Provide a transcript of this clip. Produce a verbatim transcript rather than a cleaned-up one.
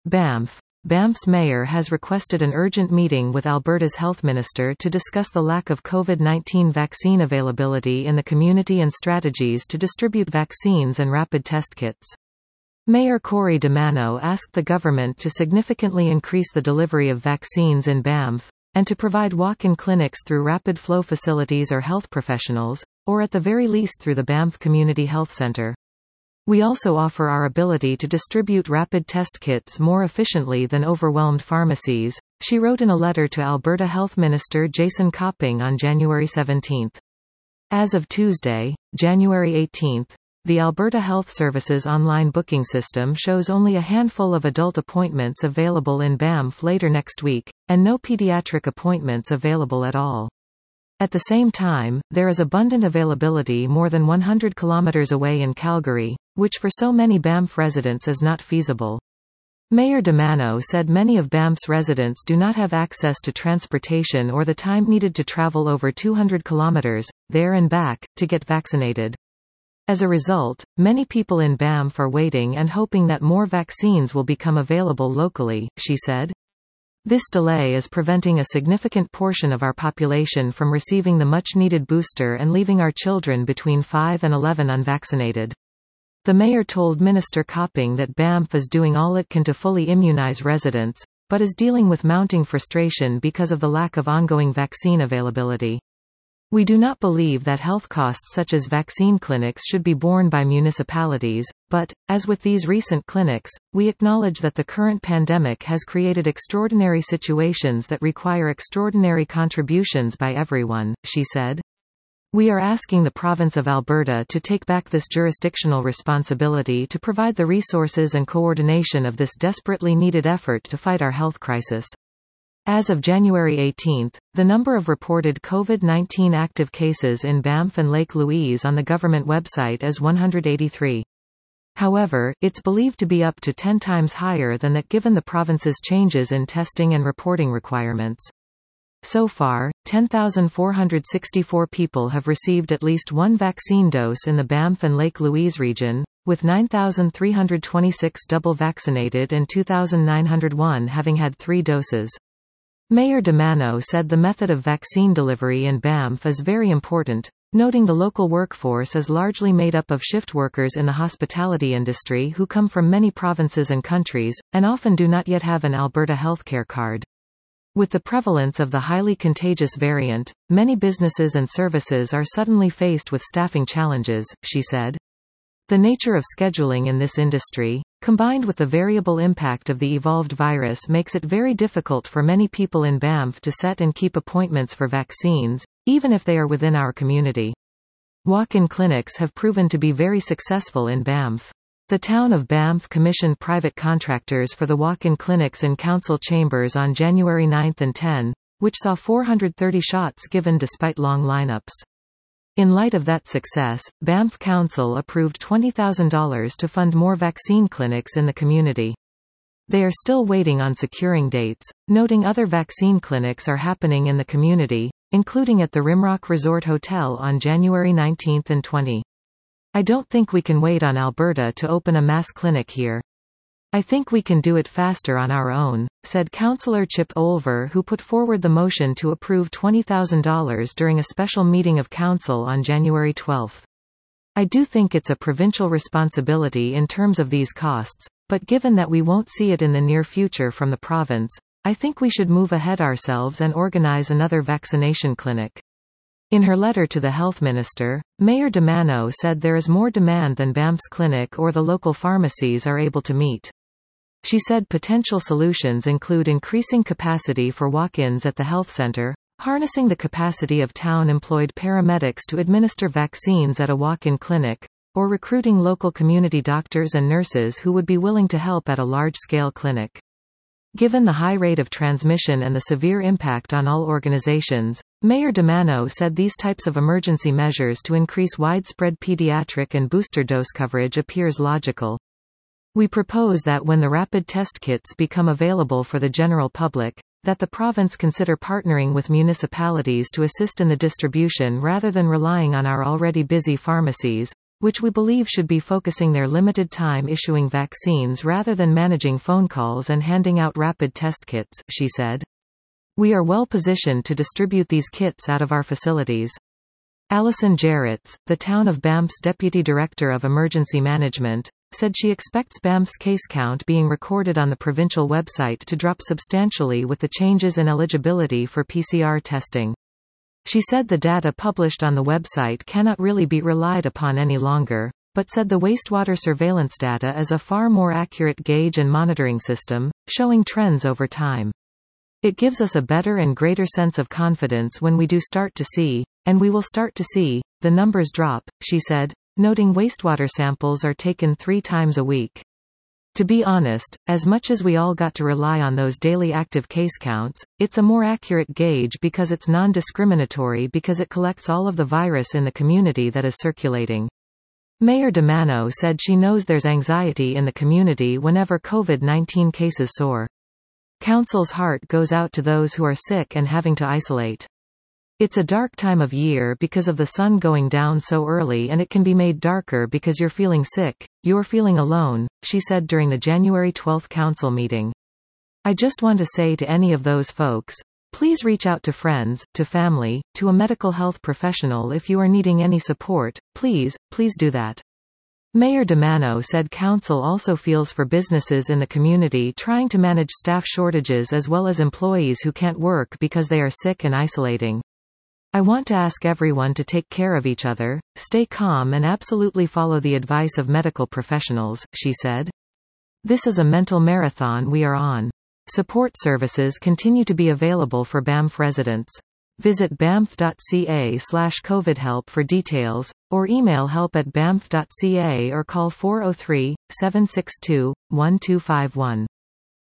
Banff. Banff's mayor has requested an urgent meeting with Alberta's health minister to discuss the lack of COVID nineteen vaccine availability in the community and strategies to distribute vaccines and rapid test kits. Mayor Corey DeMano asked the government to significantly increase the delivery of vaccines in Banff, and to provide walk-in clinics through rapid flow facilities or health professionals, or at the very least through the Banff Community Health Centre. We also offer our ability to distribute rapid test kits more efficiently than overwhelmed pharmacies, she wrote in a letter to Alberta Health Minister Jason Copping on January seventeenth. As of Tuesday, January eighteenth, the Alberta Health Services online booking system shows only a handful of adult appointments available in Banff later next week, and no pediatric appointments available at all. At the same time, there is abundant availability more than one hundred kilometers away in Calgary, which for so many Banff residents is not feasible. Mayor DeMano said many of Banff's residents do not have access to transportation or the time needed to travel over two hundred kilometers, there and back, to get vaccinated. As a result, many people in Banff are waiting and hoping that more vaccines will become available locally, she said. This delay is preventing a significant portion of our population from receiving the much-needed booster and leaving our children between five and eleven unvaccinated. The mayor told Minister Copping that Banff is doing all it can to fully immunize residents, but is dealing with mounting frustration because of the lack of ongoing vaccine availability. We do not believe that health costs such as vaccine clinics should be borne by municipalities, but, as with these recent clinics, we acknowledge that the current pandemic has created extraordinary situations that require extraordinary contributions by everyone, she said. We are asking the province of Alberta to take back this jurisdictional responsibility to provide the resources and coordination of this desperately needed effort to fight our health crisis. As of January eighteenth, the number of reported COVID nineteen active cases in Banff and Lake Louise on the government website is one hundred eighty-three. However, it's believed to be up to ten times higher than that given the province's changes in testing and reporting requirements. So far, ten thousand four hundred sixty-four people have received at least one vaccine dose in the Banff and Lake Louise region, with nine thousand three hundred twenty-six double vaccinated and two thousand nine hundred one having had three doses. Mayor DeMano said the method of vaccine delivery in Banff is very important, noting the local workforce is largely made up of shift workers in the hospitality industry who come from many provinces and countries, and often do not yet have an Alberta healthcare card. With the prevalence of the highly contagious variant, many businesses and services are suddenly faced with staffing challenges, she said. The nature of scheduling in this industry, combined with the variable impact of the evolved virus, makes it very difficult for many people in Banff to set and keep appointments for vaccines, even if they are within our community. Walk-in clinics have proven to be very successful in Banff. The town of Banff commissioned private contractors for the walk-in clinics in council chambers on January ninth and tenth, which saw four hundred thirty shots given despite long lineups. In light of that success, Banff Council approved twenty thousand dollars to fund more vaccine clinics in the community. They are still waiting on securing dates, noting other vaccine clinics are happening in the community, including at the Rimrock Resort Hotel on January nineteenth and twentieth. I don't think we can wait on Alberta to open a mass clinic here. I think we can do it faster on our own, said Councillor Chip Olver, who put forward the motion to approve twenty thousand dollars during a special meeting of council on January twelfth. I do think it's a provincial responsibility in terms of these costs, but given that we won't see it in the near future from the province, I think we should move ahead ourselves and organize another vaccination clinic. In her letter to the health minister, Mayor DeMano said there is more demand than Banff's clinic or the local pharmacies are able to meet. She said potential solutions include increasing capacity for walk-ins at the health center, harnessing the capacity of town-employed paramedics to administer vaccines at a walk-in clinic, or recruiting local community doctors and nurses who would be willing to help at a large-scale clinic. Given the high rate of transmission and the severe impact on all organizations, Mayor DeMano said these types of emergency measures to increase widespread pediatric and booster dose coverage appears logical. We propose that when the rapid test kits become available for the general public, that the province consider partnering with municipalities to assist in the distribution rather than relying on our already busy pharmacies, which we believe should be focusing their limited time issuing vaccines rather than managing phone calls and handing out rapid test kits, she said. We are well positioned to distribute these kits out of our facilities. Alison Jarretts, the town of Banff's Deputy Director of Emergency Management, said she expects Banff's case count being recorded on the provincial website to drop substantially with the changes in eligibility for P C R testing. She said the data published on the website cannot really be relied upon any longer, but said the wastewater surveillance data is a far more accurate gauge and monitoring system, showing trends over time. It gives us a better and greater sense of confidence when we do start to see, and we will start to see, the numbers drop, she said, noting wastewater samples are taken three times a week. To be honest, as much as we all got to rely on those daily active case counts, it's a more accurate gauge because it's non-discriminatory because it collects all of the virus in the community that is circulating. Mayor DeMano said she knows there's anxiety in the community whenever COVID nineteen cases soar. Council's heart goes out to those who are sick and having to isolate. It's a dark time of year because of the sun going down so early, and it can be made darker because you're feeling sick, you're feeling alone, she said during the January twelfth council meeting. I just want to say to any of those folks, please reach out to friends, to family, to a medical health professional if you are needing any support, please, please do that. Mayor DeMano said council also feels for businesses in the community trying to manage staff shortages as well as employees who can't work because they are sick and isolating. I want to ask everyone to take care of each other, stay calm and absolutely follow the advice of medical professionals, she said. This is a mental marathon we are on. Support services continue to be available for Banff residents. Visit banff dot c a slash covid help for details, or email help at banff dot c a or call four oh three, seven six two, one two five one.